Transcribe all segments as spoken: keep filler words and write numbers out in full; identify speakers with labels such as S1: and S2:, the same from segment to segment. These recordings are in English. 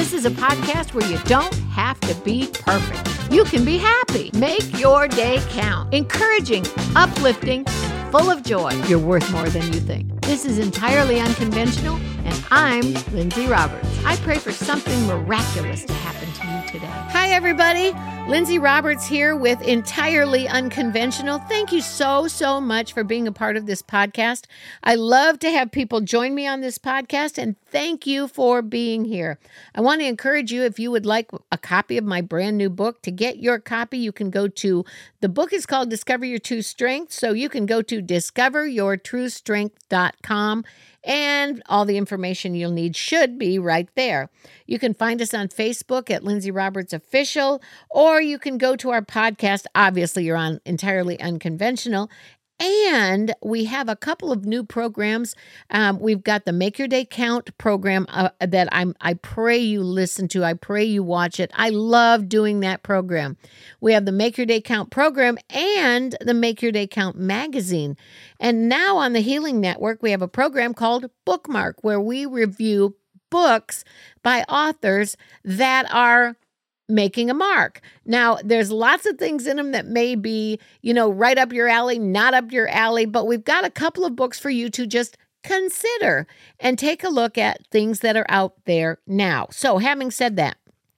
S1: This is a podcast where you don't have to be perfect. You can be happy. Make your day count. Encouraging, uplifting, and full of joy. You're worth more than you think. This is Entirely Unconventional, and I'm Lindsay Roberts. I pray for something miraculous to happen to you today. Hi, everybody. Lindsay Roberts here with Entirely Unconventional. Thank you so, so much for being a part of this podcast. I love to have people join me on this podcast, and thank you for being here. I want to encourage you, if you would like a copy of my brand new book, to get your copy, you can go to, the book is called Discover Your True Strength, so you can go to discover your true strength dot com. And all the information you'll need should be right there. You can find us on Facebook at Lindsay Roberts Official, or you can go to our podcast. Obviously, you're on Entirely Unconventional. And we have a couple of new programs. Um, we've got the Make Your Day Count program uh, that I'm, I pray you listen to. I pray you watch it. I love doing that program. We have the Make Your Day Count program and the Make Your Day Count magazine. And now on the Healing Network, we have a program called Bookmark, where we review books by authors that are making a mark. Now, there's lots of things in them that may be, you know, right up your alley, not up your alley, but we've got a couple of books for you to just consider and take a look at things that are out there now. So, having said that,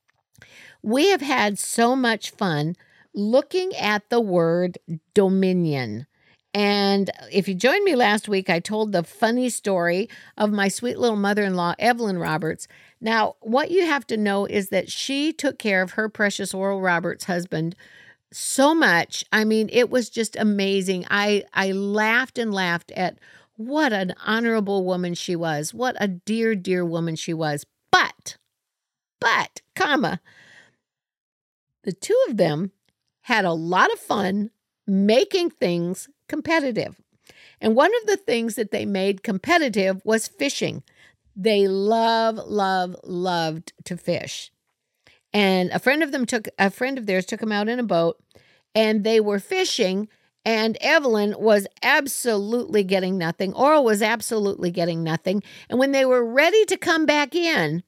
S1: we have had so much fun looking at the word dominion. And if you joined me last week, I told the funny story of my sweet little mother-in-law, Evelyn Roberts. Now, what you have to know is that she took care of her precious Oral Roberts husband so much. I mean, it was just amazing. I, I laughed and laughed at what an honorable woman she was. What a dear, dear woman she was. But, but, comma, the two of them had a lot of fun making things competitive. And one of the things that they made competitive was fishing. They love, love, loved to fish. And a friend of them took, a friend of theirs took them out in a boat, and they were fishing, and Evelyn was absolutely getting nothing. Oral was absolutely getting nothing. And when they were ready to come back in,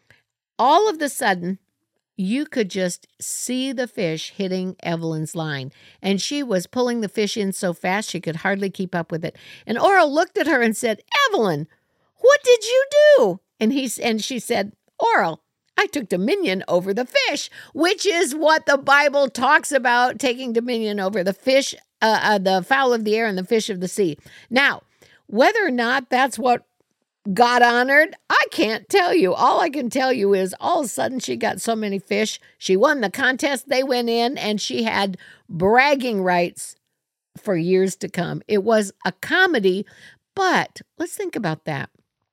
S1: all of a sudden, you could just see the fish hitting Evelyn's line. And she was pulling the fish in so fast she could hardly keep up with it. And Oral looked at her and said, "Evelyn, what did you do?" And he and she said, "Oral, I took dominion over the fish," which is what the Bible talks about, taking dominion over the fish, uh, uh, the fowl of the air and the fish of the sea. Now, whether or not that's what God honored, I can't tell you. All I can tell you is all of a sudden she got so many fish. She won the contest. They went in, and she had bragging rights for years to come. It was a comedy, but let's think about that.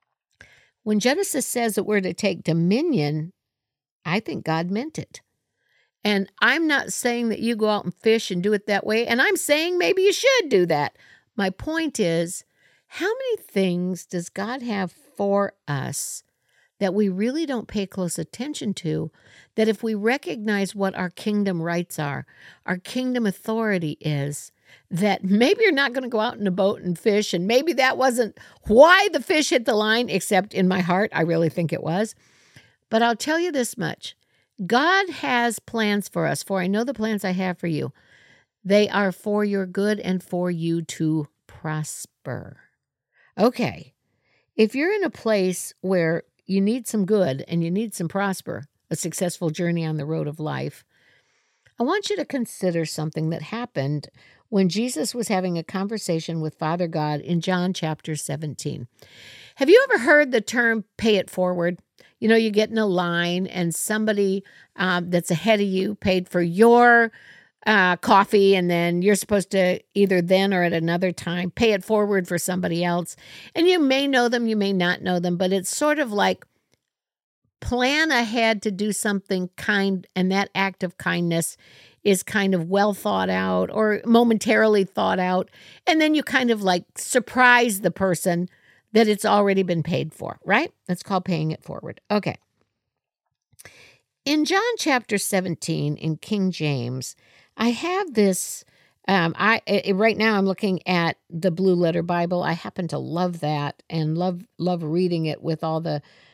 S1: When Genesis says that we're to take dominion, I think God meant it. And I'm not saying that you go out and fish and do it that way, and I'm saying maybe you should do that. My point is, how many things does God have for us that we really don't pay close attention to, that if we recognize what our kingdom rights are, our kingdom authority is, that maybe you're not going to go out in a boat and fish, and maybe that wasn't why the fish hit the line, except in my heart, I really think it was. But I'll tell you this much. God has plans for us, for I know the plans I have for you. They are for your good and for you to prosper. Okay, if you're in a place where you need some good and you need some prosper, a successful journey on the road of life, I want you to consider something that happened when Jesus was having a conversation with Father God in John chapter seventeen. Have you ever heard the term pay it forward? You know, you get in a line and somebody um, that's ahead of you paid for your Uh, coffee, and then you're supposed to either then or at another time pay it forward for somebody else. And you may know them, you may not know them, but it's sort of like plan ahead to do something kind, and that act of kindness is kind of well thought out or momentarily thought out, and then you kind of like surprise the person that it's already been paid for, right? That's called paying it forward. Okay. In John chapter seventeen in King James, I have this, um, I it, right now I'm looking at the Blue Letter Bible. I happen to love that and love love reading it with all the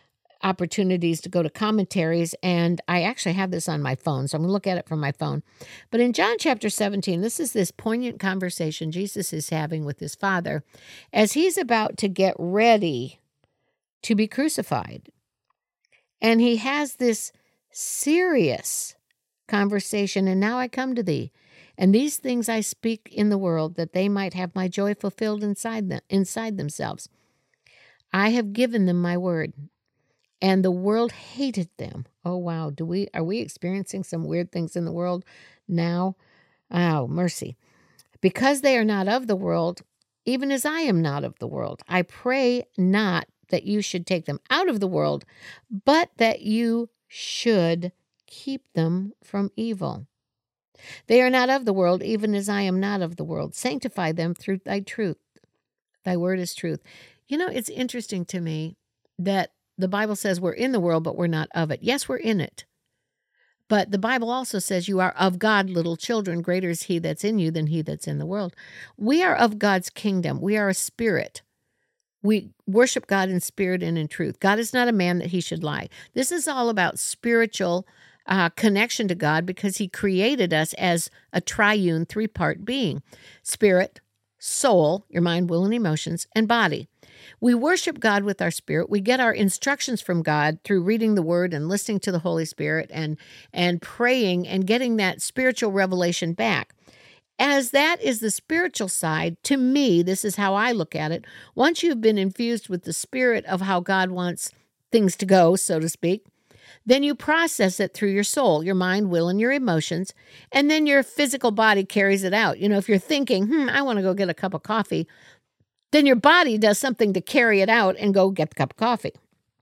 S1: opportunities to go to commentaries, and I actually have this on my phone, so I'm going to look at it from my phone. But in John chapter seventeen, this is this poignant conversation Jesus is having with his Father as he's about to get ready to be crucified. And he has this serious conversation, and now I come to thee. And these things I speak in the world, that they might have my joy fulfilled inside them, inside themselves. I have given them my word, and the world hated them. Oh, wow. Do we are we experiencing some weird things in the world now? Oh, mercy. Because they are not of the world, even as I am not of the world. I pray not that you should take them out of the world, but that you should keep them from evil. They are not of the world, even as I am not of the world. Sanctify them through thy truth. Thy word is truth. You know, it's interesting to me that the Bible says we're in the world, but we're not of it. Yes, we're in it. But the Bible also says you are of God, little children. Greater is he that's in you than he that's in the world. We are of God's kingdom. We are a spirit. We worship God in spirit and in truth. God is not a man that he should lie. This is all about spiritual uh, connection to God because he created us as a triune three-part being. Spirit, soul, your mind, will, and emotions, and body. We worship God with our spirit. We get our instructions from God through reading the Word and listening to the Holy Spirit and, and praying and getting that spiritual revelation back. As that is the spiritual side, to me, this is how I look at it. Once you've been infused with the spirit of how God wants things to go, so to speak, then you process it through your soul, your mind, will, and your emotions, and then your physical body carries it out. You know, if you're thinking, hmm, I want to go get a cup of coffee, then your body does something to carry it out and go get the cup of coffee.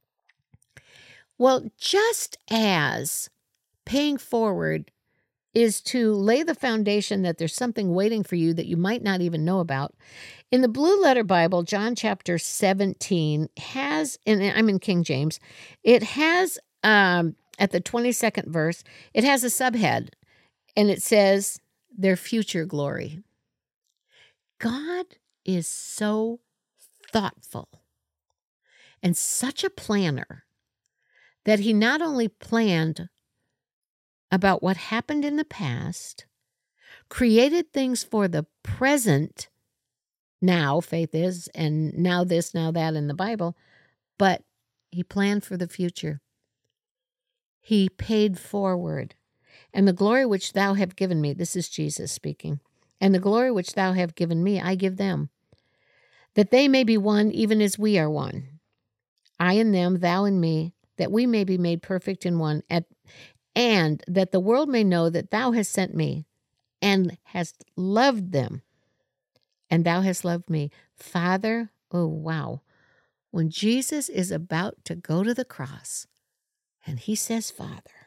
S1: Well, just as paying forward is to lay the foundation that there's something waiting for you that you might not even know about. In the Blue Letter Bible, John chapter seventeen has, and I'm in King James, it has, um, at the twenty-second verse, it has a subhead, and it says, their future glory. God is so thoughtful and such a planner that he not only planned about what happened in the past, created things for the present, now faith is, and now this, now that in the Bible, but he planned for the future. He paid forward. And the glory which thou have given me, this is Jesus speaking, and the glory which thou have given me, I give them, that they may be one even as we are one. I and them, thou and me, that we may be made perfect in one, at and that the world may know that thou hast sent me and hast loved them, and thou hast loved me. Father, oh wow, when Jesus is about to go to the cross, and he says, Father,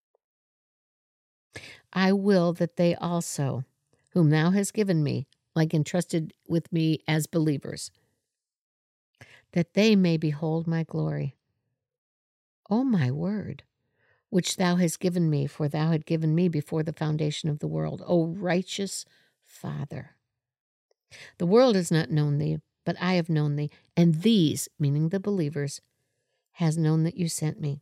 S1: I will that they also, whom thou hast given me, like entrusted with me as believers, that they may behold my glory. Oh, my word, which thou hast given me, for thou had given me before the foundation of the world. O righteous Father, the world has not known thee, but I have known thee, and these, meaning the believers, has known that you sent me.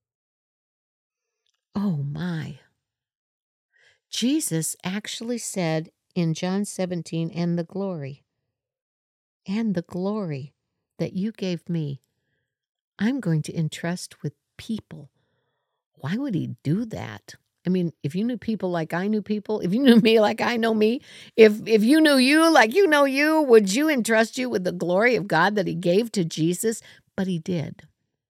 S1: Oh my. Jesus actually said in John seventeen, and the glory, and the glory that you gave me, I'm going to entrust with people. Why would he do that? I mean, if you knew people like I knew people, if you knew me like I know me, if if you knew you like you know you, would you entrust you with the glory of God that he gave to Jesus? But he did.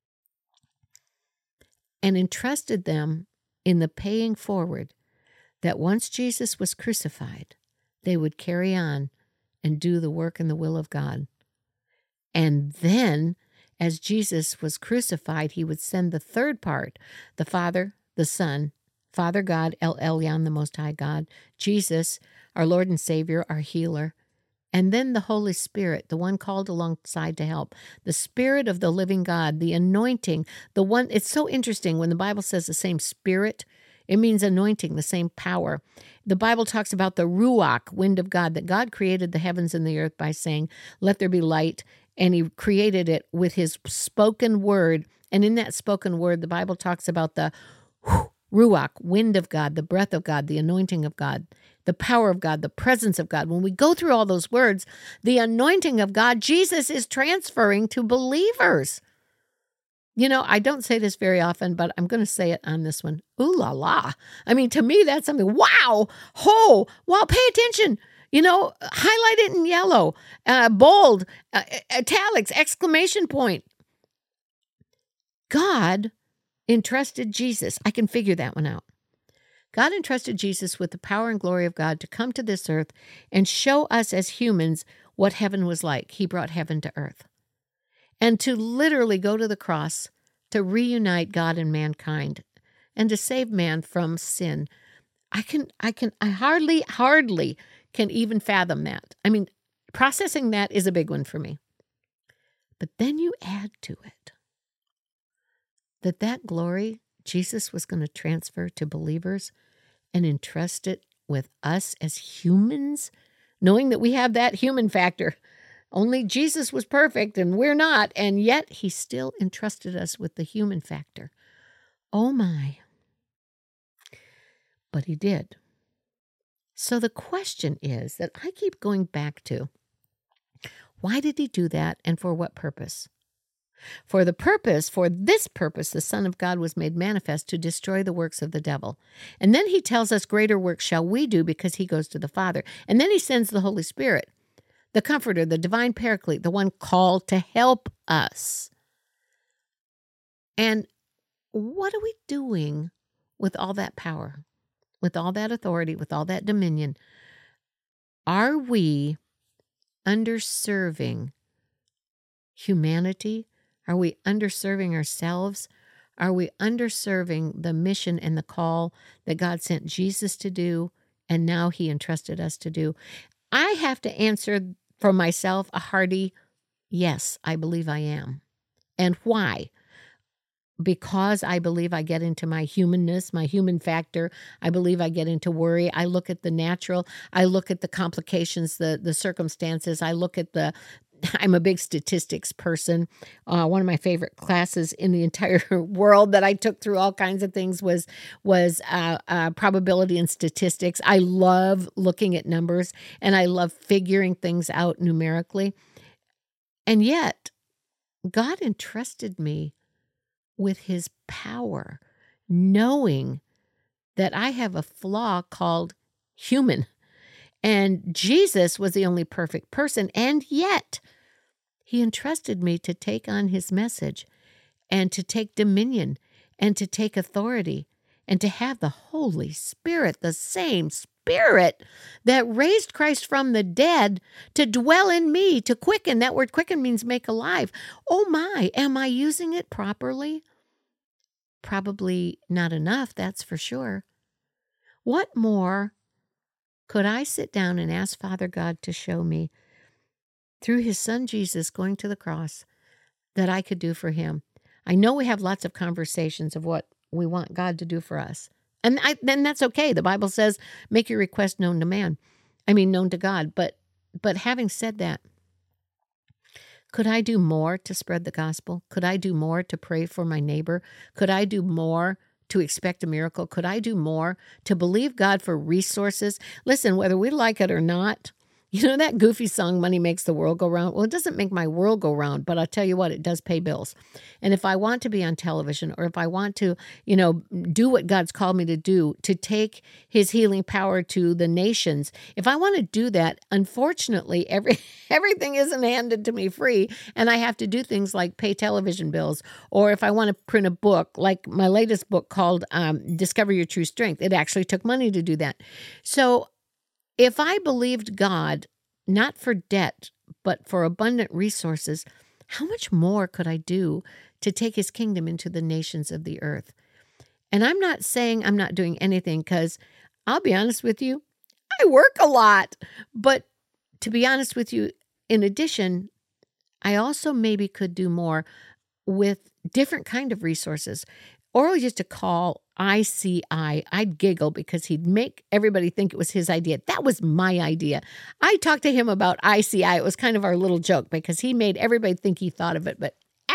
S1: And entrusted them in the paying forward that once Jesus was crucified, they would carry on and do the work and the will of God. And then, as Jesus was crucified, he would send the third part, the Father, the Son, Father God, El Elyon, the Most High God, Jesus, our Lord and Savior, our healer, and then the Holy Spirit, the one called alongside to help, the Spirit of the living God, the anointing, the one, it's so interesting when the Bible says the same Spirit, it means anointing, the same power. The Bible talks about the Ruach, wind of God, that God created the heavens and the earth by saying, let there be light, and he created it with his spoken word, And in that spoken word, the Bible talks about the ruach, wind of God, the breath of God, the anointing of God, the power of God, the presence of God. When we go through all those words, the anointing of God, Jesus is transferring to believers. You know, I don't say this very often, but I'm going to say it on this one. Ooh la la. I mean, to me, that's something. Wow. Ho. Wow. Pay attention. You know, highlight it in yellow, uh, bold, uh, italics, exclamation point. God entrusted Jesus. I can figure that one out. God entrusted Jesus with the power and glory of God to come to this earth and show us as humans what heaven was like. He brought heaven to earth. And to literally go to the cross to reunite God and mankind and to save man from sin. I can, I can, I hardly, hardly can even fathom that. I mean, processing that is a big one for me. But then you add to it that that glory Jesus was going to transfer to believers and entrust it with us as humans, knowing that we have that human factor. Only Jesus was perfect and we're not, and yet he still entrusted us with the human factor. Oh my. But he did. So the question is that I keep going back to, why did he do that and for what purpose? For the purpose, for this purpose, the Son of God was made manifest to destroy the works of the devil. And then he tells us greater works shall we do because he goes to the Father. And then he sends the Holy Spirit, the Comforter, the divine Paraclete, the one called to help us. And what are we doing with all that power, with all that authority, with all that dominion? Are we underserving humanity? Are we underserving ourselves? Are we underserving the mission and the call that God sent Jesus to do and now he entrusted us to do? I have to answer for myself a hearty yes, I believe I am. And why? Because I believe I get into my humanness, my human factor. I believe I get into worry. I look at the natural. I look at the complications, the, the circumstances. I look at the I'm a big statistics person. Uh, one of my favorite classes in the entire world that I took through all kinds of things was was uh, uh, probability and statistics. I love looking at numbers and I love figuring things out numerically. And yet, God entrusted me with his power, knowing that I have a flaw called human. And Jesus was the only perfect person, and yet he entrusted me to take on his message and to take dominion and to take authority and to have the Holy Spirit, the same Spirit that raised Christ from the dead, to dwell in me, to quicken. That word quicken means make alive. Oh my, am I using it properly? Probably not enough, that's for sure. What more could I sit down and ask Father God to show me through his son Jesus going to the cross that I could do for him? I know we have lots of conversations of what we want God to do for us. And I, then that's okay. The Bible says, make your request known to man. I mean, known to God. But, but having said that, could I do more to spread the gospel? Could I do more to pray for my neighbor? Could I do more to expect a miracle? Could I do more to believe God for resources? Listen, whether we like it or not, you know that goofy song, Money Makes the World Go Round? Well, it doesn't make my world go round, but I'll tell you what, it does pay bills. And if I want to be on television, or if I want to, you know, do what God's called me to do, to take his healing power to the nations, if I want to do that, unfortunately, every everything isn't handed to me free, and I have to do things like pay television bills, or if I want to print a book, like my latest book called um, Discover Your True Strength, it actually took money to do that. So if I believed God, not for debt, but for abundant resources, how much more could I do to take his kingdom into the nations of the earth? And I'm not saying I'm not doing anything, because I'll be honest with you, I work a lot. But to be honest with you, in addition, I also maybe could do more with different kind of resources. Oral used to call I C I. I'd giggle because he'd make everybody think it was his idea. That was my idea. I talked to him about I C I. It was kind of our little joke because he made everybody think he thought of it, but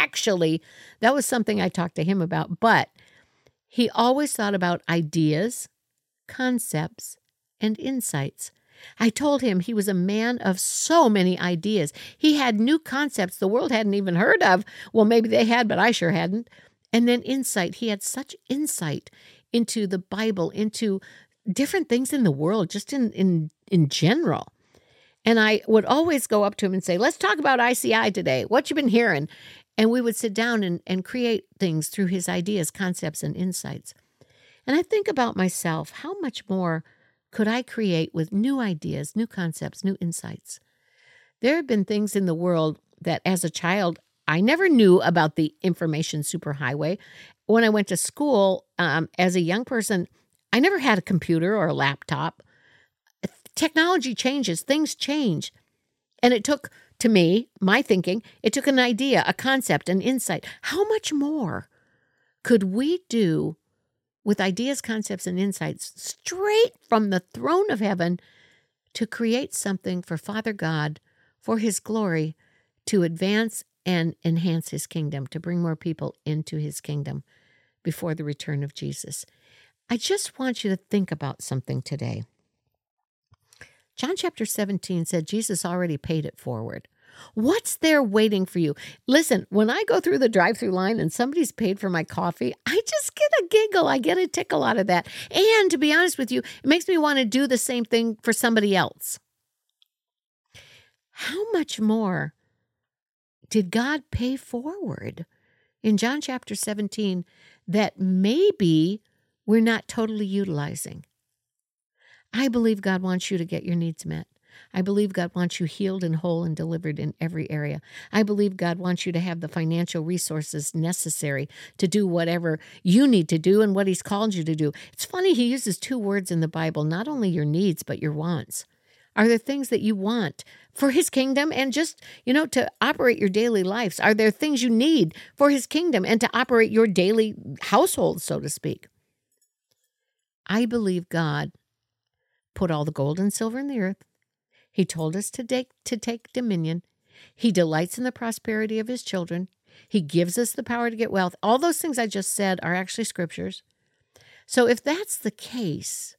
S1: actually, that was something I talked to him about, but he always thought about ideas, concepts, and insights. I told him he was a man of so many ideas. He had new concepts the world hadn't even heard of. Well, maybe they had, but I sure hadn't. And then insight. He had such insight into the Bible, into different things in the world, just in, in, in general. And I would always go up to him and say, let's talk about I C I today. What you been hearing? And we would sit down and, and create things through his ideas, concepts, and insights. And I think about myself, how much more could I create with new ideas, new concepts, new insights? There have been things in the world that as a child, I never knew about the information superhighway. When I went to school um, as a young person, I never had a computer or a laptop. Technology changes, things change. And it took, to me, my thinking, it took an idea, a concept, an insight. How much more could we do with ideas, concepts, and insights straight from the throne of heaven to create something for Father God, for his glory, to advance and enhance his kingdom, to bring more people into his kingdom before the return of Jesus? I just want you to think about something today. John chapter seventeen said Jesus already paid it forward. What's there waiting for you? Listen, when I go through the drive-through line and somebody's paid for my coffee, I just get a giggle. I get a tickle out of that. And to be honest with you, it makes me want to do the same thing for somebody else. How much more did God pay forward in John chapter seventeen that maybe we're not totally utilizing? I believe God wants you to get your needs met. I believe God wants you healed and whole and delivered in every area. I believe God wants you to have the financial resources necessary to do whatever you need to do and what he's called you to do. It's funny, he uses two words in the Bible, not only your needs, but your wants. Are there things that you want for his kingdom and just, you know, to operate your daily lives? Are there things you need for his kingdom and to operate your daily household, so to speak? I believe God put all the gold and silver in the earth. He told us to take, to take dominion. He delights in the prosperity of his children. He gives us the power to get wealth. All those things I just said are actually scriptures. So if that's the case,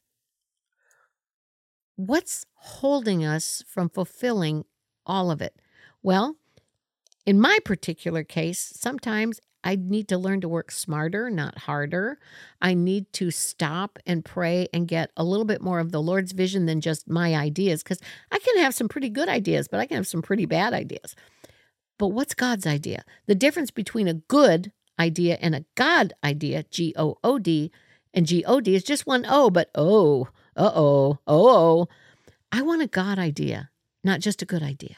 S1: what's holding us from fulfilling all of it? Well, in my particular case, sometimes I need to learn to work smarter, not harder. I need to stop and pray and get a little bit more of the Lord's vision than just my ideas, because I can have some pretty good ideas, but I can have some pretty bad ideas. But what's God's idea? The difference between a good idea and a God idea, G O O D, and G O D is just one O, but oh, uh-oh, oh-oh. I want a God idea, not just a good idea.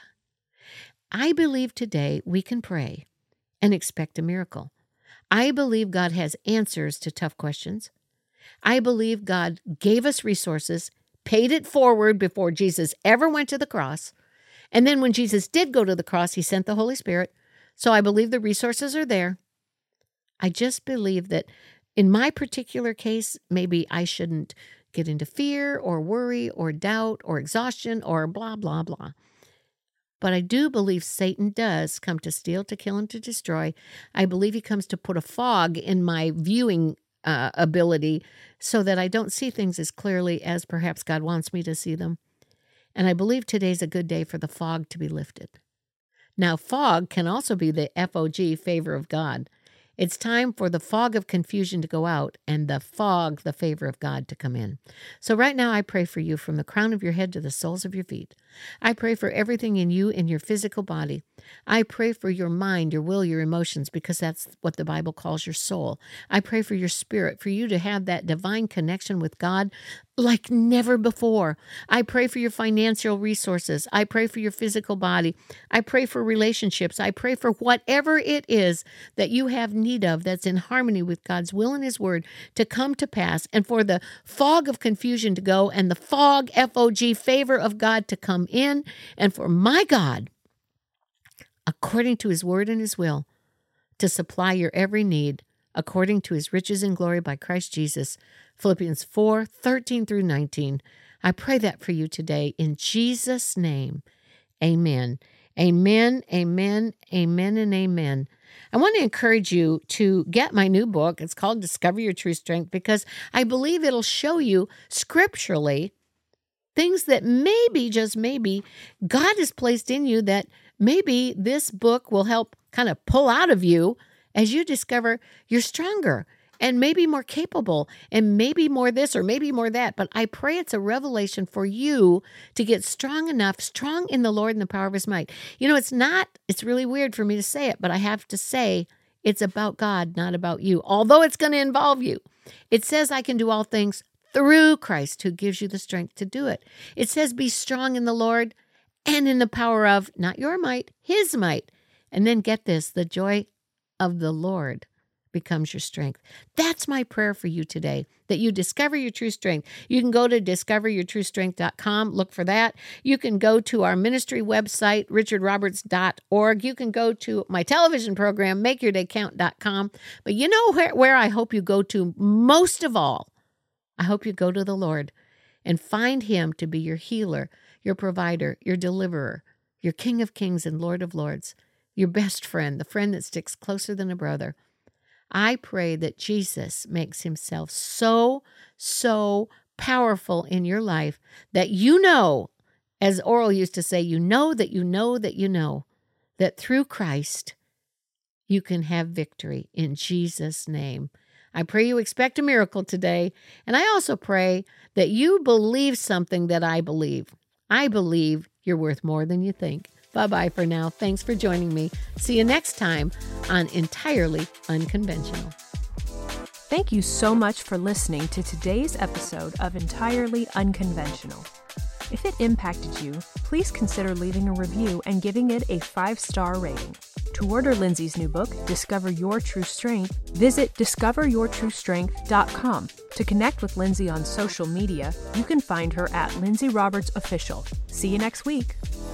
S1: I believe today we can pray and expect a miracle. I believe God has answers to tough questions. I believe God gave us resources, paid it forward before Jesus ever went to the cross. And then when Jesus did go to the cross, he sent the Holy Spirit. So I believe the resources are there. I just believe that in my particular case, maybe I shouldn't get into fear or worry or doubt or exhaustion or blah, blah, blah. But I do believe Satan does come to steal, to kill, and to destroy. I believe he comes to put a fog in my viewing uh, ability so that I don't see things as clearly as perhaps God wants me to see them. And I believe today's a good day for the fog to be lifted. Now, fog can also be the F O G, favor of God. It's time for the fog of confusion to go out and the fog, the favor of God, to come in. So right now I pray for you from the crown of your head to the soles of your feet. I pray for everything in you, in your physical body. I pray for your mind, your will, your emotions, because that's what the Bible calls your soul. I pray for your spirit, for you to have that divine connection with God like never before. I pray for your financial resources. I pray for your physical body. I pray for relationships. I pray for whatever it is that you have need of that's in harmony with God's will and his word to come to pass, and for the fog of confusion to go and the fog, F O G, favor of God to come in, and for my God, according to his word and his will, to supply your every need according to his riches and glory by Christ Jesus. Philippians four, thirteen through nineteen. I pray that for you today in Jesus' name. Amen. Amen, amen, amen, and amen. I want to encourage you to get my new book. It's called Discover Your True Strength, because I believe it'll show you scripturally things that maybe, just maybe, God has placed in you that maybe this book will help kind of pull out of you as you discover you're stronger and maybe more capable and maybe more this or maybe more that. But I pray it's a revelation for you to get strong enough, strong in the Lord and the power of his might. You know, it's not, it's really weird for me to say it, but I have to say it's about God, not about you, although it's going to involve you. It says I can do all things through Christ who gives you the strength to do it. It says be strong in the Lord and in the power of, not your might, his might. And then get this, the joy of the Lord becomes your strength. That's my prayer for you today, that you discover your true strength. You can go to discover your true strength dot com, look for that. You can go to our ministry website, richard roberts dot org. You can go to my television program, make your day count dot com. But you know where, where I hope you go to most of all? I hope you go to the Lord and find him to be your healer, your provider, your deliverer, your King of Kings and Lord of Lords, your best friend, the friend that sticks closer than a brother. I pray that Jesus makes himself so, so powerful in your life that you know, as Oral used to say, you know that you know that you know that through Christ you can have victory in Jesus' name. I pray you expect a miracle today, and I also pray that you believe something that I believe. I believe you're worth more than you think. Bye-bye for now. Thanks for joining me. See you next time on Entirely Unconventional.
S2: Thank you so much for listening to today's episode of Entirely Unconventional. If it impacted you, please consider leaving a review and giving it a five-star rating. To order Lindsay's new book, Discover Your True Strength, visit discover your true strength dot com. To connect with Lindsay on social media, you can find her at Lindsay Roberts Official. See you next week.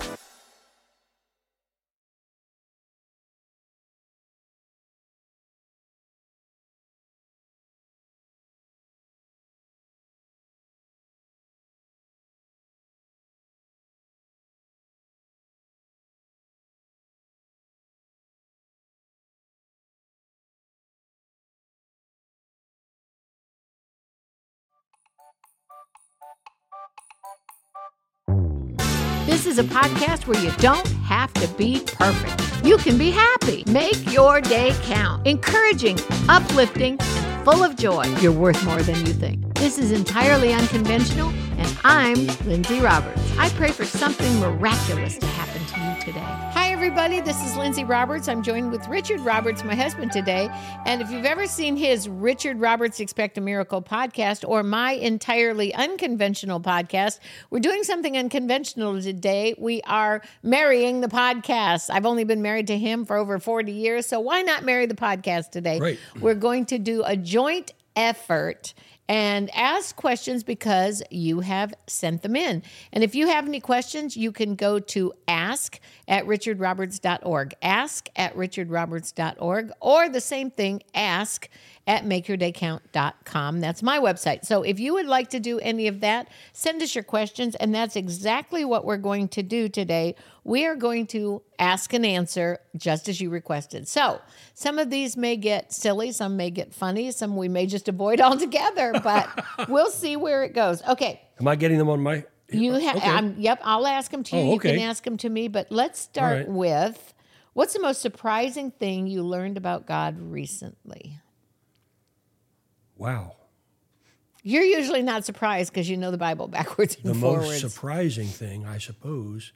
S1: This is a podcast where you don't have to be perfect. You can be happy. Make your day count. Encouraging, uplifting, and full of joy. You're worth more than you think. This is Entirely Unconventional, and I'm Lindsay Roberts. I pray for something miraculous to happen to you today. Hi, everybody. This is Lindsay Roberts. I'm joined with Richard Roberts, my husband, today. And if you've ever seen his Richard Roberts Expect a Miracle podcast or my Entirely Unconventional podcast, we're doing something unconventional today. We are marrying the podcast. I've only been married to him for over forty years, so why not marry the podcast today?
S3: Right.
S1: We're going to do a joint effort and ask questions because you have sent them in. And if you have any questions, you can go to ask at richard roberts dot org, ask at richard roberts dot org, or the same thing, ask at make your day count dot com. That's my website. So if you would like to do any of that, send us your questions, and that's exactly what we're going to do today. We are going to ask and answer just as you requested. So some of these may get silly, some may get funny, some we may just avoid altogether, but we'll see where it goes. Okay.
S3: Am I getting them on my...
S1: You have,
S3: okay.
S1: um, yep, I'll ask them to you.
S3: Oh, okay.
S1: You can ask them to me, but let's start
S3: right.
S1: with, what's the most surprising thing you learned about God recently?
S3: Wow.
S1: You're usually not surprised because you know the Bible backwards and
S3: the
S1: forwards.
S3: The most surprising thing, I suppose.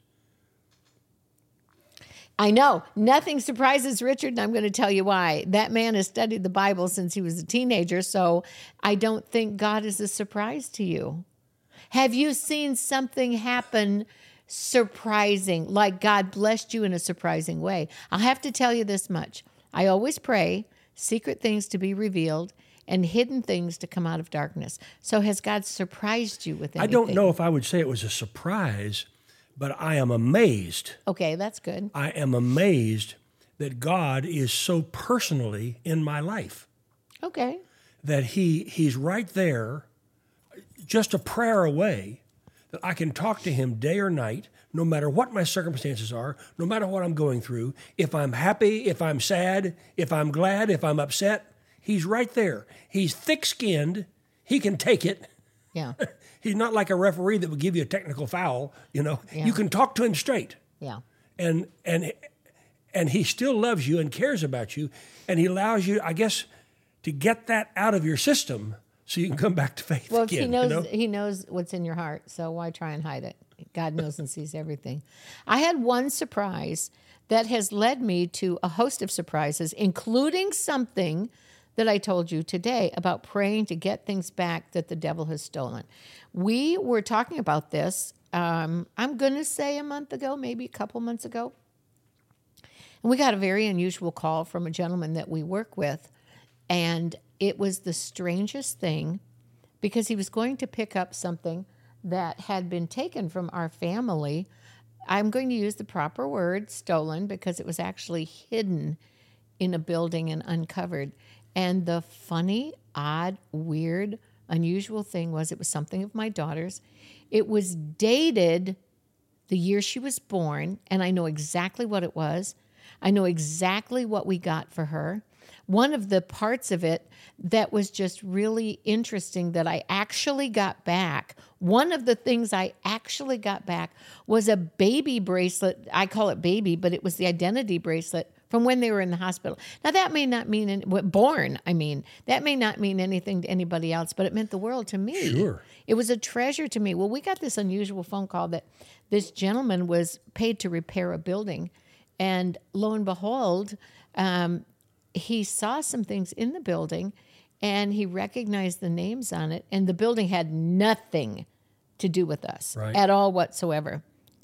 S1: I know. Nothing surprises Richard, and I'm going to tell you why. That man has studied the Bible since he was a teenager, so I don't think God is a surprise to you. Have you seen something happen surprising, like God blessed you in a surprising way? I'll have to tell you this much. I always pray secret things to be revealed and hidden things to come out of darkness. So has God surprised you with anything?
S3: I don't know if I would say it was a surprise, but I am amazed.
S1: Okay, that's good.
S3: I am amazed that God is so personally in my life.
S1: Okay.
S3: That he he's right there, just a prayer away, that I can talk to him day or night, no matter what my circumstances are, no matter what I'm going through. If I'm happy, if I'm sad, if I'm glad, if I'm upset, he's right there. He's thick-skinned. He can take it.
S1: Yeah.
S3: He's not like a referee that would give you a technical foul. You know,
S1: Yeah.
S3: you can talk to him straight.
S1: Yeah.
S3: And and and he still loves you and cares about you, and he allows you, I guess, to get that out of your system so you can come back to faith
S1: Well,
S3: again.
S1: he knows
S3: you know?
S1: he knows what's in your heart, so why try and hide it? God knows and sees everything. I had one surprise that has led me to a host of surprises, including something that I told you today about praying to get things back that the devil has stolen. We were talking about this, um, I'm going to say a month ago, maybe a couple months ago. And we got a very unusual call from a gentleman that we work with. And it was the strangest thing because he was going to pick up something that had been taken from our family. I'm going to use the proper word, stolen, because it was actually hidden in a building and uncovered. And the funny, odd, weird, unusual thing was it was something of my daughter's. It was dated the year she was born, and I know exactly what it was. I know exactly what we got for her. One of the parts of it that was just really interesting that I actually got back, one of the things I actually got back was a baby bracelet. I call it baby, but it was the identity bracelet from when they were in the hospital. Now, that may not mean, any, born, I mean, that may not mean anything to anybody else, but it meant the world to me.
S3: Sure.
S1: It was a treasure to me. Well, we got this unusual phone call that this gentleman was paid to repair a building, and lo and behold, um, he saw some things in the building, and he recognized the names on it, and the building had nothing to do with us
S3: Right.
S1: at all whatsoever.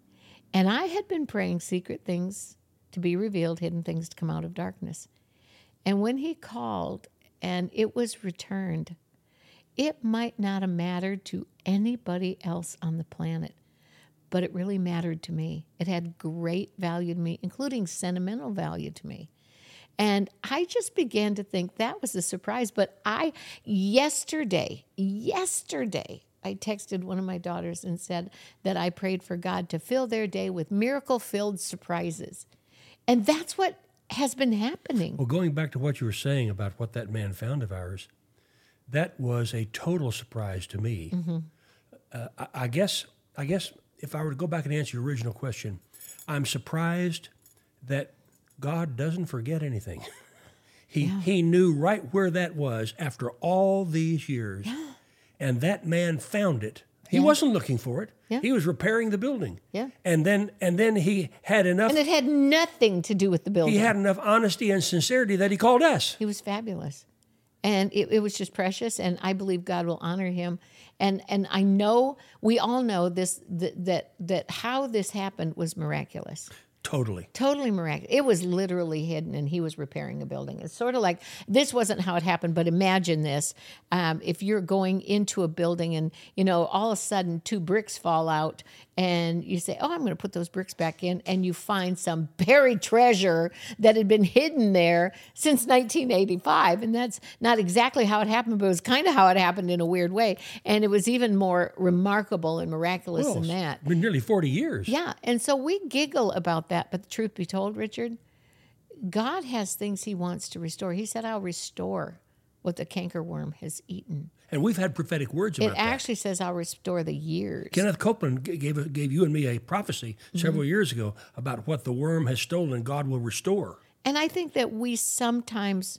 S1: And I had been praying secret things to be revealed, hidden things to come out of darkness. And when he called and it was returned, it might not have mattered to anybody else on the planet, but it really mattered to me. It had great value to me, including sentimental value to me. And I just began to think that was a surprise. But I, yesterday, yesterday, I texted one of my daughters and said that I prayed for God to fill their day with miracle-filled surprises. And that's what has been happening.
S3: Well, going back to what you were saying about what that man found of ours, that was a total surprise to me. Mm-hmm. Uh, I, I guess, I guess if I were to go back and answer your original question, I'm surprised that God doesn't forget anything. he
S1: Yeah.
S3: he knew right where that was after all these years,
S1: Yeah.
S3: and that man found it. He
S1: Yeah.
S3: wasn't looking for it.
S1: Yeah.
S3: He was repairing the building.
S1: Yeah.
S3: And then and then he had enough.
S1: And it had nothing to do with the building.
S3: He had enough honesty and sincerity that he called us.
S1: He was fabulous. And it, it was just precious, and I believe God will honor him. And and I know, we all know this that that, that how this happened was miraculous.
S3: Totally.
S1: Totally miraculous. It was literally hidden, and he was repairing a building. It's sort of like, this wasn't how it happened, but imagine this. Um, if you're going into a building and, you know, all of a sudden two bricks fall out, and you say, oh, I'm going to put those bricks back in, and you find some buried treasure that had been hidden there since nineteen eighty-five. And that's not exactly how it happened, but it was kind of how it happened in a weird way. And it was even more remarkable and miraculous
S3: Well,
S1: than that.
S3: It's been nearly forty years.
S1: Yeah, and so we giggle about that, but the truth be told, Richard, God has things he wants to restore. He said, I'll restore what the cankerworm has eaten.
S3: And we've had prophetic words about
S1: It
S3: that.
S1: actually says, I'll restore the years.
S3: Kenneth Copeland g- gave gave you and me a prophecy several
S1: Mm-hmm.
S3: years ago about what the worm has stolen, God will restore.
S1: And I think that we sometimes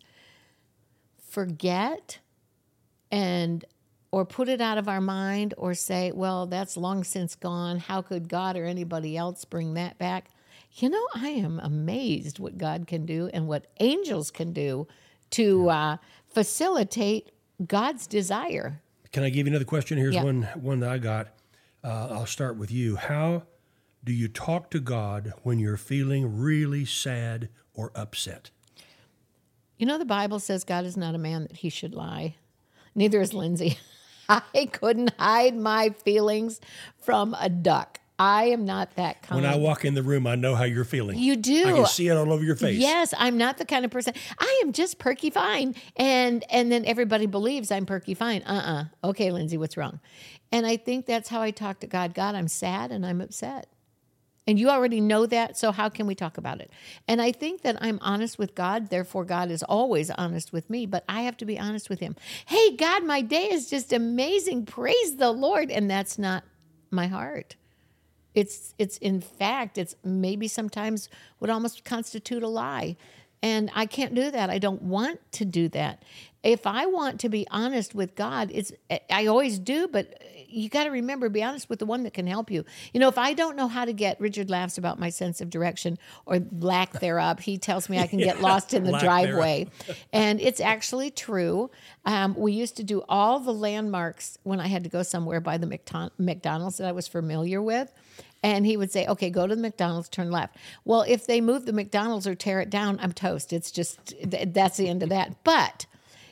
S1: forget and or put it out of our mind or say, well, that's long since gone. How could God or anybody else bring that back? You know, I am amazed what God can do and what angels can do to uh, facilitate God's desire.
S3: Can I give you another question? Here's
S1: Yeah.
S3: one one that I got. Uh, I'll start with you. How do you talk to God when you're feeling really sad or upset?
S1: You know, the Bible says God is not a man that he should lie. Neither is Lindsay. I couldn't hide my feelings from a duck. I am not that kind.
S3: When I walk in the room, I know how you're feeling.
S1: You do.
S3: I can see it all over your face.
S1: Yes, I'm not the kind of person. I am just perky fine. And and then everybody believes I'm perky fine. Uh-uh. Okay, Lindsay, what's wrong? And I think that's how I talk to God. God, I'm sad and I'm upset. And you already know that, so how can we talk about it? And I think that I'm honest with God, therefore God is always honest with me, but I have to be honest with him. Hey, God, my day is just amazing. Praise the Lord. And that's not my heart. It's, it's in fact, it's maybe sometimes would almost constitute a lie. And I can't do that. I don't want to do that. If I want to be honest with God, it's I always do, but you got to remember, be honest with the one that can help you. You know, if I don't know how to get, Richard laughs about my sense of direction or lack thereof. He tells me I can get lost in the
S3: Lack
S1: driveway. And it's actually true. Um, we used to do all the landmarks when I had to go somewhere by the McDon- McDonald's that I was familiar with. And he would say, okay, go to the McDonald's, turn left. Well, if they move the McDonald's or tear it down, I'm toast. It's just, that's the end of that. But,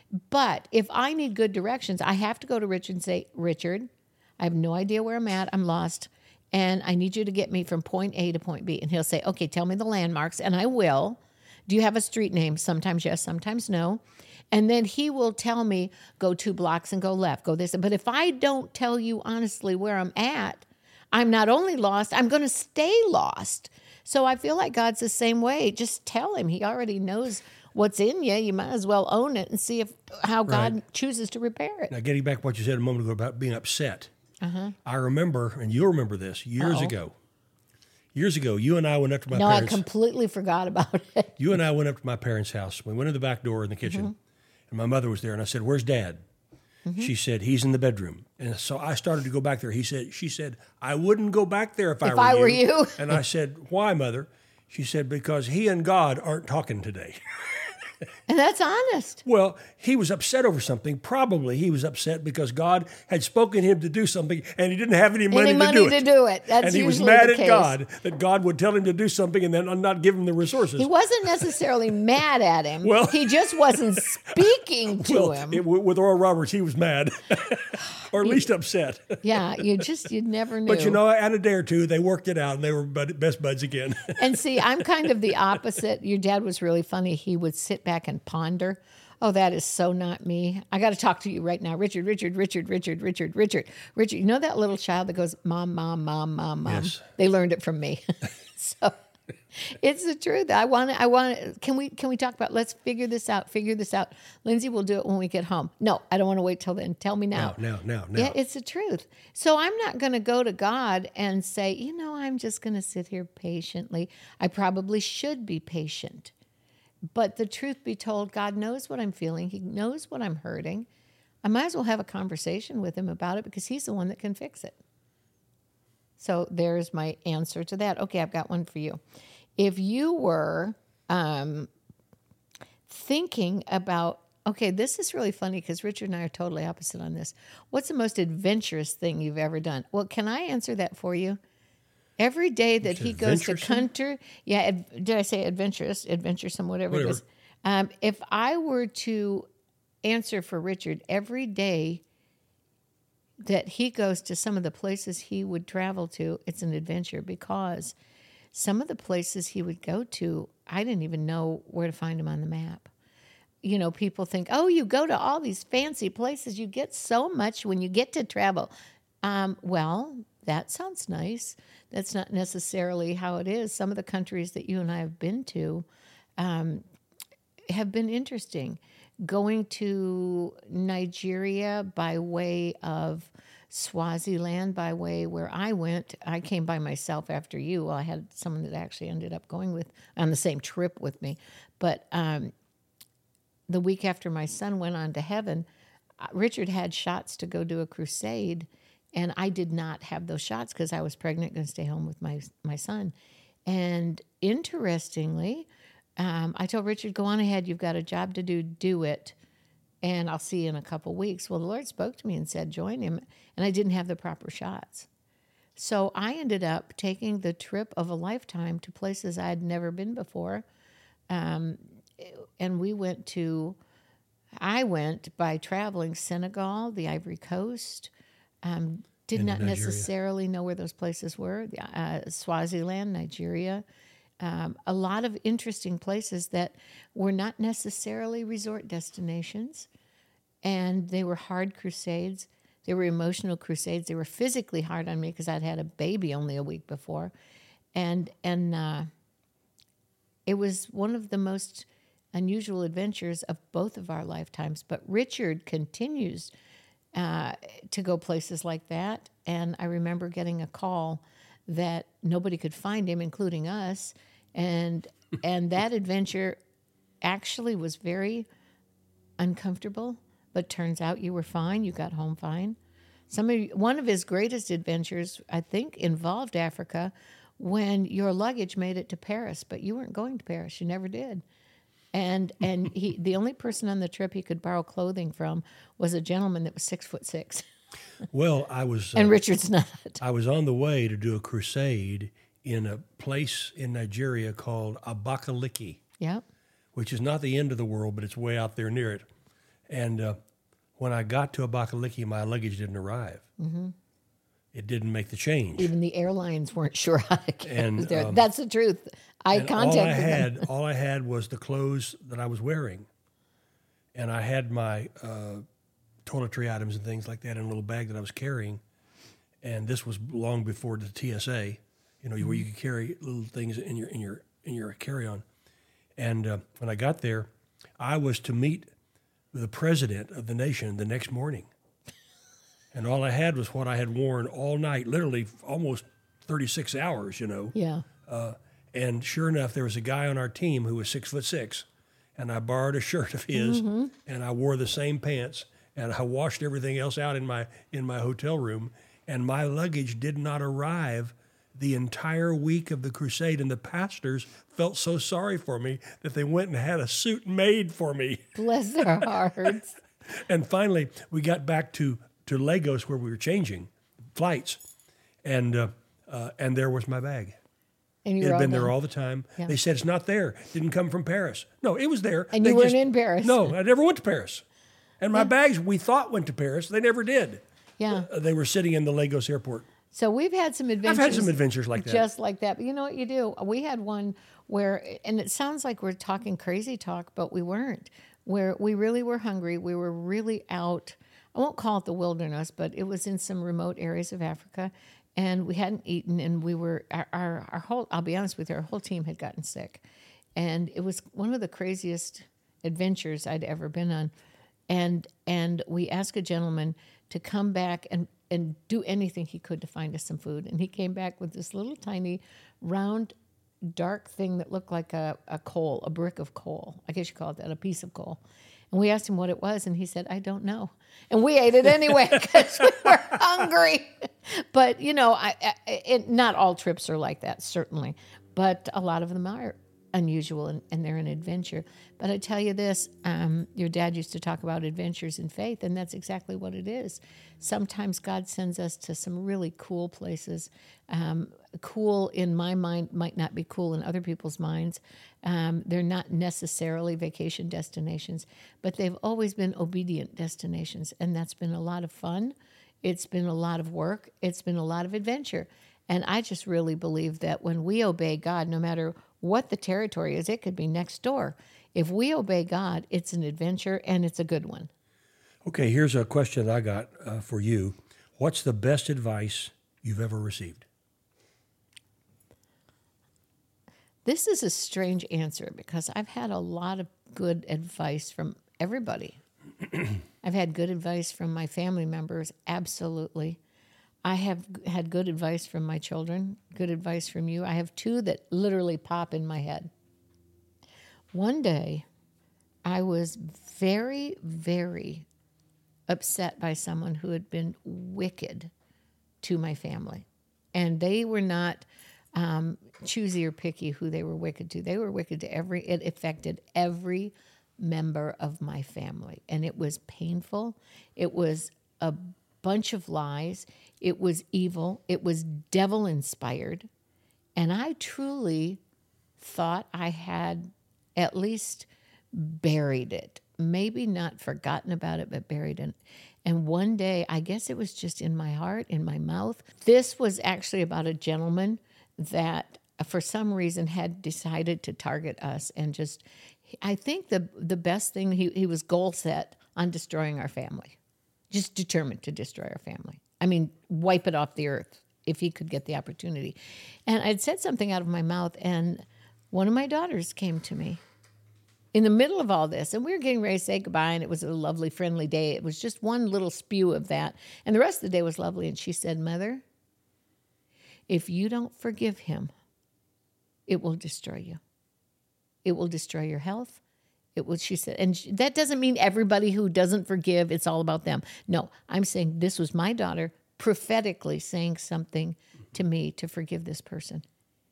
S1: but if I need good directions, I have to go to Richard and say, Richard, I have no idea where I'm at. I'm lost. And I need you to get me from point A to point B. And he'll say, okay, tell me the landmarks. And I will. Do you have a street name? Sometimes yes, sometimes no. And then he will tell me, go two blocks and go left, go this. But if I don't tell you honestly where I'm at, I'm not only lost, I'm going to stay lost. So I feel like God's the same way. Just tell him. He already knows what's in you. You might as well own it and see if how God
S3: Right.
S1: chooses to repair it.
S3: Now, getting back to what you said a moment ago about being upset. Uh-huh. I remember, and you'll remember this, years
S1: Uh-oh.
S3: ago. Years ago, you and I went up to my
S1: No, I
S3: parents'
S1: completely forgot about it.
S3: You and I went up to my parents' house. We went in the back door in the kitchen,
S1: Mm-hmm.
S3: and my mother was there. And I said, "Where's Dad?" Mm-hmm. She said, "He's in the bedroom." And so I started to go back there. He said, "She said I wouldn't go back there if, I
S1: If
S3: were
S1: I
S3: you."
S1: were you.
S3: And I said, "Why, Mother?" She said, "Because he and God aren't talking today."
S1: And that's honest.
S3: Well, he was upset over something. Probably he was upset because God had spoken him to do something, and he didn't have any money,
S1: Any money
S3: to do
S1: to
S3: it.
S1: do it. That's
S3: and he was
S1: usually
S3: mad
S1: the
S3: at
S1: case.
S3: God that God would tell him to do something and then not give him the resources.
S1: He wasn't necessarily mad at him.
S3: Well-
S1: he just wasn't speaking to
S3: Well,
S1: him.
S3: it- with Oral Roberts, he was mad, or at least upset.
S1: Yeah, you just, you never knew.
S3: But you know, in a day or two, they worked it out, and they were bud- best buds again.
S1: And see, I'm kind of the opposite. Your dad was really funny. He would sit back and ponder. Oh, that is so not me. I got to talk to you right now. Richard, Richard, Richard, Richard, Richard, Richard, Richard. You know that little child that goes, Mom, Mom, Mom, Mom, Mom?
S3: Yes.
S1: They learned it from me. So it's the truth. I want to, I want to, can we, can we talk about, let's figure this out, figure this out. Lindsay will do it when we get home. No, I don't want to wait till then. Tell me now.
S3: Now, now, now, now.
S1: Yeah, it's the truth. So I'm not going to go to God and say, you know, I'm just going to sit here patiently. I probably should be patient. But the truth be told, God knows what I'm feeling. He knows what I'm hurting. I might as well have a conversation with him about it because he's the one that can fix it. So there's my answer to that. Okay, I've got one for you. If you were um, thinking about, okay, this is really funny because Richard and I are totally opposite on this. What's the most adventurous thing you've ever done? Well, can I answer that for you? Every day that he goes to
S3: adventuresome?
S1: country, yeah, ad, did I say adventurous, adventuresome, whatever,
S3: Whatever.
S1: it is. Um, if I were to answer for Richard, every day that he goes to some of the places he would travel to, it's an adventure because some of the places he would go to, I didn't even know where to find him on the map. You know, people think, oh, you go to all these fancy places, you get so much when you get to travel. Um, well, that sounds nice. That's not necessarily how it is. Some of the countries that you and I have been to um, have been interesting. Going to Nigeria by way of Swaziland, by way where I went, I came by myself after you. Well, I had someone that actually ended up going with on the same trip with me. But um, the week after my son went on to heaven, Richard had shots to go do a crusade. And I did not have those shots because I was pregnant, going to stay home with my my son. And interestingly, um, I told Richard, go on ahead. You've got a job to do. Do it. And I'll see you in a couple weeks. Well, the Lord spoke to me and said, join him. And I didn't have the proper shots. So I ended up taking the trip of a lifetime to places I had never been before. Um, and we went to, I went by traveling Senegal, the Ivory Coast, Um, did
S3: in
S1: not
S3: Nigeria.
S1: necessarily know where those places were. Uh, Swaziland, Nigeria, um, a lot of interesting places that were not necessarily resort destinations, and they were hard crusades. They were emotional crusades. They were physically hard on me because I'd had a baby only a week before, and and uh, it was one of the most unusual adventures of both of our lifetimes. But Richard continues uh, to go places like that, and I remember getting a call that nobody could find him, including us, and and that adventure actually was very uncomfortable. But turns out you were fine. You got home fine. Some of you, one of his greatest adventures, I think, involved Africa, when your luggage made it to Paris, but you weren't going to Paris. You never did. And and he, the only person on the trip he could borrow clothing from was a gentleman that was six foot six.
S3: Well, I was
S1: And
S3: uh,
S1: Richard's not.
S3: I was on the way to do a crusade in a place in Nigeria called Abakaliki,
S1: Yeah.
S3: which is not the end of the world, but it's way out there near it. And uh, when I got to Abakaliki, my luggage didn't arrive. Mm-hmm. It didn't make the change.
S1: Even the airlines weren't sure how to get
S3: And,
S1: it there.
S3: um,
S1: That's the truth. I
S3: And
S1: contacted
S3: all I
S1: them.
S3: had, all I had was the clothes that I was wearing, and I had my uh, toiletry items and things like that in a little bag that I was carrying. And this was long before the T S A, you know, where you could carry little things in your in your in your carry-on. And uh, when I got there, I was to meet the president of the nation the next morning, and all I had was what I had worn all night, literally almost thirty-six hours, you know.
S1: Yeah.
S3: Uh, and sure enough, there was a guy on our team who was six foot six, and I borrowed a shirt of his,
S1: Mm-hmm.
S3: and I wore the same pants, and I washed everything else out in my in my hotel room, and my luggage did not arrive the entire week of the crusade, and the pastors felt so sorry for me that they went and had a suit made for me.
S1: Bless their hearts.
S3: And finally, we got back to, to Lagos where we were changing flights, and uh, uh, and there was my bag.
S1: And you
S3: It
S1: were
S3: had
S1: all
S3: been there
S1: done.
S3: all the time.
S1: Yeah.
S3: They said it's not there. Didn't come from Paris. No, it was there.
S1: And
S3: They
S1: you weren't
S3: just-
S1: in Paris.
S3: No, I never went to Paris. And my bags we thought went to Paris. They never did.
S1: Yeah.
S3: Uh, they were sitting in the Lagos airport.
S1: So we've had some adventures.
S3: I've had some adventures like that.
S1: Just like that. But you know what you do? We had one where, and it sounds like we're talking crazy talk, but we weren't, where we really were hungry. We were really out. I won't call it the wilderness, but it was in some remote areas of Africa. And we hadn't eaten, and we were, our, our, our whole, I'll be honest with you, our whole team had gotten sick. And it was one of the craziest adventures I'd ever been on. And and we asked a gentleman to come back and, and do anything he could to find us some food. And he came back with this little tiny round dark thing that looked like a, a coal, a brick of coal. I guess you call it that, a piece of coal. And we asked him what it was, and he said, I don't know. And we ate it anyway because we were hungry. But, you know, I, I, it, not all trips are like that, certainly. But a lot of them are unusual, and, and they're an adventure. But I tell you this, um, your dad used to talk about adventures in faith, and that's exactly what it is. Sometimes God sends us to some really cool places. Um, cool in my mind might not be cool in other people's minds. Um, they're not necessarily vacation destinations, but they've always been obedient destinations, and that's been a lot of fun. It's been a lot of work. It's been a lot of adventure. And I just really believe that when we obey God, no matter what the territory is, it could be next door. If we obey God, it's an adventure, and it's a good one.
S3: Okay, here's a question I got uh, for you. What's the best advice you've ever received?
S1: This is a strange answer because I've had a lot of good advice from everybody. I've had good advice from my family members, absolutely. I have had good advice from my children, good advice from you. I have two that literally pop in my head. One day, I was very, very upset by someone who had been wicked to my family. And they were not um, choosy or picky who they were wicked to. They were wicked to every, it affected every member of my family. And it was painful. It was a bunch of lies. It was evil. It was devil-inspired. And I truly thought I had at least buried it. Maybe not forgotten about it, but buried it. And one day, I guess it was just in my heart, in my mouth. This was actually about a gentleman that for some reason had decided to target us and just, I think the the best thing, he, he was goal set on destroying our family, just determined to destroy our family. I mean, wipe it off the earth if he could get the opportunity. And I'd said something out of my mouth, and one of my daughters came to me in the middle of all this, and we were getting ready to say goodbye, and it was a lovely, friendly day. It was just one little spew of that, and the rest of the day was lovely. And she said, Mother, if you don't forgive him, it will destroy you. It will destroy your health. It will, she said, and that doesn't mean everybody who doesn't forgive, it's all about them. No, I'm saying this was my daughter prophetically saying something to me to forgive this person.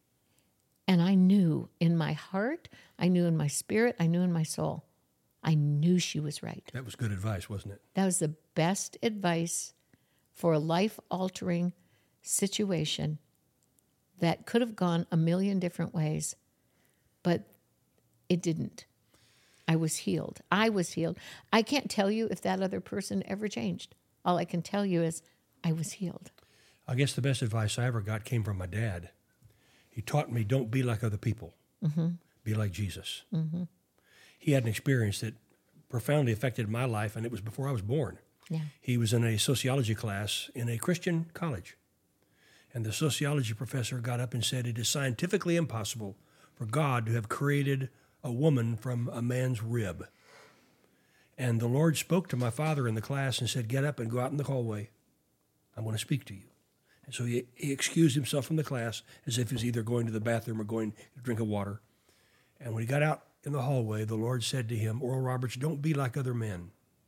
S1: And I knew in my heart, I knew in my spirit, I knew in my soul, I knew she was right.
S3: That was good advice, wasn't it?
S1: That was the best advice for a life-altering situation that could have gone a million different ways, but it didn't. I was healed. I was healed. I can't tell you if that other person ever changed. All I can tell you is I was healed.
S3: I guess the best advice I ever got came from my dad. He taught me, don't be like other people. Mm-hmm. Be like Jesus. Mm-hmm. He had an experience that profoundly affected my life, and it was before I was born.
S1: Yeah.
S3: He was in a sociology class in a Christian college. And the sociology professor got up and said, it is scientifically impossible for God to have created a woman from a man's rib. And the Lord spoke to my father in the class and said, get up and go out in the hallway. I'm going to speak to you. And so he, he excused himself from the class as if he was either going to the bathroom or going to drink of water. And when he got out in the hallway, the Lord said to him, Oral Roberts, don't be like other men.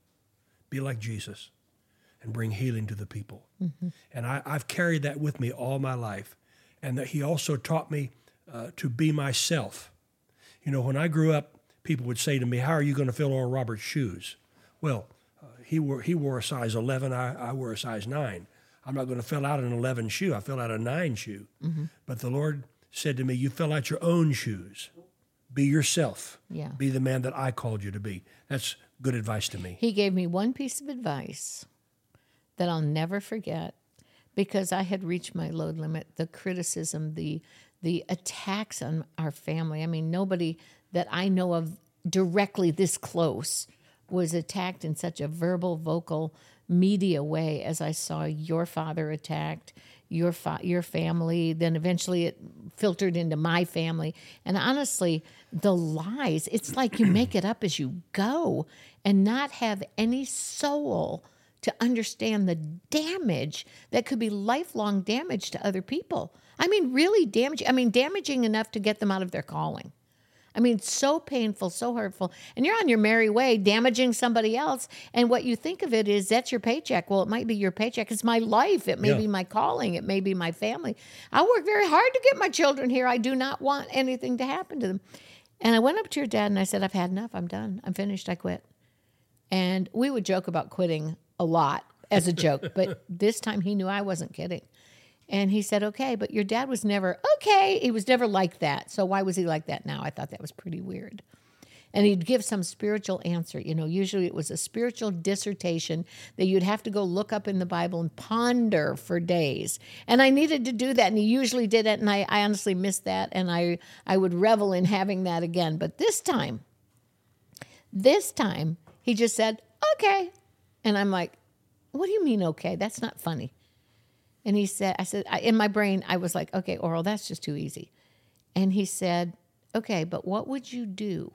S3: Be like Jesus and bring healing to the people. Mm-hmm. And I, I've carried that with me all my life. And that he also taught me uh, to be myself. You know, when I grew up, people would say to me, how are you going to fill Oral Roberts' shoes? Well, uh, he wore he wore a size eleven, I, I wore a size nine. I'm not going to fill out an eleven shoe. I fill out a nine shoe. Mm-hmm. But the Lord said to me, you fill out your own shoes. Be yourself.
S1: Yeah.
S3: Be the man that I called you to be. That's good advice to me.
S1: He gave me one piece of advice that I'll never forget because I had reached my load limit, the criticism, the the attacks on our family. I mean, nobody that I know of directly this close was attacked in such a verbal, vocal, media way as I saw your father attacked, your fa- your family. Then eventually it filtered into my family. And honestly, the lies, it's like you make it up as you go and not have any soul to understand the damage that could be lifelong damage to other people. I mean, really damaging. I mean, damaging enough to get them out of their calling. I mean, so painful, so hurtful. And you're on your merry way damaging somebody else. And what you think of it is that's your paycheck. Well, it might be your paycheck. It's my life. It may
S3: Yeah.
S1: be my calling. It may be my family. I work very hard to get my children here. I do not want anything to happen to them. And I went up to your dad and I said, I've had enough. I'm done. I'm finished. I quit. And we would joke about quitting a lot as a joke. But this time he knew I wasn't kidding. And he said, okay, but your dad was never, okay. He was never like that. So why was he like that now? I thought that was pretty weird. And he'd give some spiritual answer. You know, usually it was a spiritual dissertation that you'd have to go look up in the Bible and ponder for days. And I needed to do that, and he usually did it, and I, I honestly missed that, and I, I would revel in having that again. But this time, this time, he just said, okay. And I'm like, what do you mean, okay? That's not funny. And he said, I said, I, in my brain, I was like, okay, Oral, that's just too easy. And he said, okay, but what would you do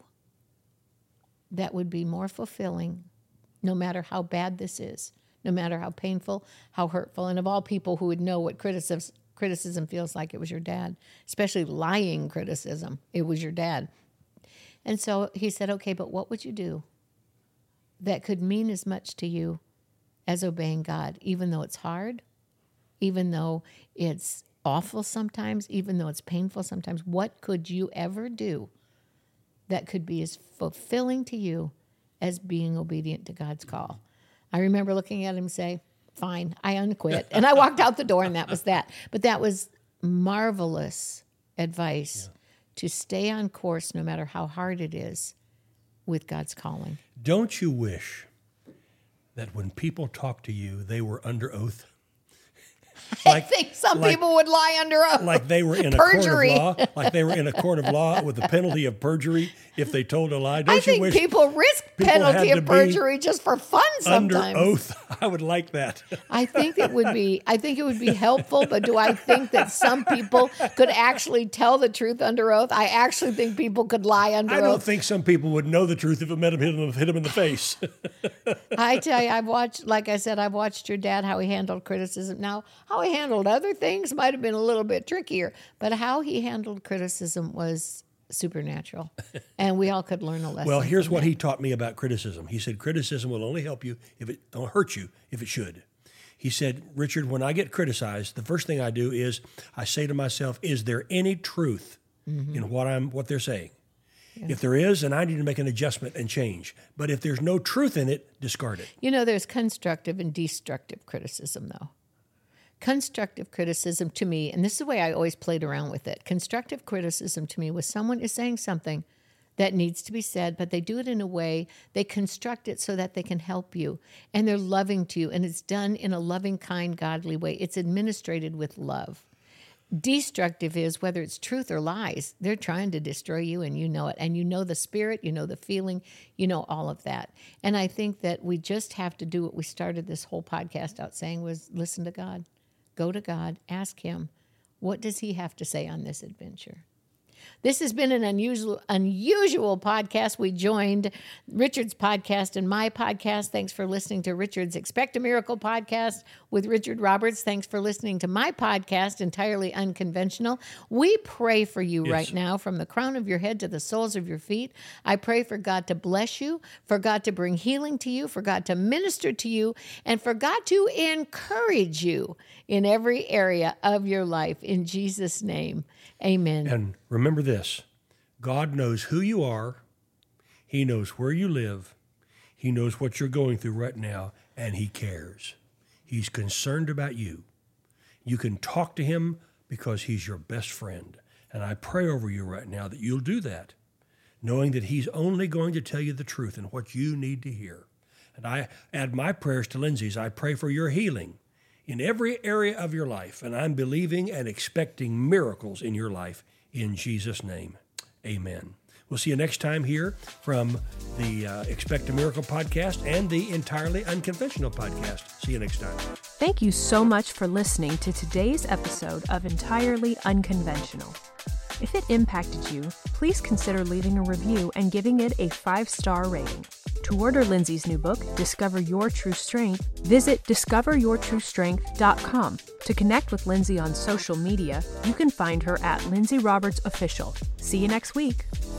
S1: that would be more fulfilling, no matter how bad this is, no matter how painful, how hurtful? And of all people who would know what criticism, criticism feels like, it was your dad, especially lying criticism. It was your dad. And so he said, okay, but what would you do that could mean as much to you as obeying God, even though it's hard, even though it's awful sometimes, even though it's painful sometimes? What could you ever do that could be as fulfilling to you as being obedient to God's call? I remember looking at him and say, fine, I unquit. And I walked out the door, and that was that. But that was marvelous advice yeah. to stay on course no matter how hard it is with God's calling.
S3: Don't you wish that when people talked to you, they were under oath?
S1: Like, I think some like, people would lie under oath.
S3: Like they were in a
S1: perjury.
S3: court of law. Like they were in a court of law with the penalty of perjury if they told a lie. Don't
S1: I
S3: you
S1: think
S3: wish
S1: people risk
S3: people
S1: penalty of perjury just for fun sometimes.
S3: Under oath. I would like that.
S1: I think it would be I think it would be helpful, but do I think that some people could actually tell the truth under oath? I actually think people could lie under
S3: I
S1: oath.
S3: I don't think some people would know the truth if it met him, hit him, hit him in the face.
S1: I tell you, I've watched, like I said, I've watched your dad, how he handled criticism. Now, how he handled other things might have been a little bit trickier, but how he handled criticism was supernatural, and we all could learn a lesson.
S3: Well, here's what
S1: that.
S3: he taught me about criticism. He said criticism will only help you if it don't hurt you if it should. He said, Richard, when I get criticized, the first thing I do is I say to myself, is there any truth mm-hmm. in what I'm what they're saying? Yeah. If there is, then I need to make an adjustment and change. But if there's no truth in it, discard it.
S1: You know, there's constructive and destructive criticism, though. Constructive criticism to me, and this is the way I always played around with it, constructive criticism to me was someone is saying something that needs to be said, but they do it in a way, they construct it so that they can help you, and they're loving to you, and it's done in a loving, kind, godly way. It's administrated with love. Destructive is, whether it's truth or lies, they're trying to destroy you, and you know it, and you know the spirit, you know the feeling, you know all of that. And I think that we just have to do what we started this whole podcast out saying was listen to God. Go to God, ask him, what does he have to say on this adventure? This has been an unusual unusual podcast. We joined Richard's podcast and my podcast. Thanks for listening to Richard's Expect a Miracle podcast with Richard Roberts. Thanks for listening to my podcast, Entirely Unconventional. We pray for you yes. right now from the crown of your head to the soles of your feet. I pray for God to bless you, for God to bring healing to you, for God to minister to you, and for God to encourage you in every area of your life. In Jesus' name, amen.
S3: And remember this, God knows who you are. He knows where you live. He knows what you're going through right now, and he cares. He's concerned about you. You can talk to him because he's your best friend. And I pray over you right now that you'll do that, knowing that he's only going to tell you the truth and what you need to hear. And I add my prayers to Lindsay's. I pray for your healing in every area of your life, and I'm believing and expecting miracles in your life in Jesus' name. Amen. We'll see you next time here from the uh, Expect a Miracle podcast and the Entirely Unconventional podcast. See you next time.
S2: Thank you so much for listening to today's episode of Entirely Unconventional. If it impacted you, please consider leaving a review and giving it a five-star rating. To order Lindsay's new book, Discover Your True Strength, visit discover your true strength dot com. To connect with Lindsay on social media, you can find her at Lindsay Roberts Official. See you next week.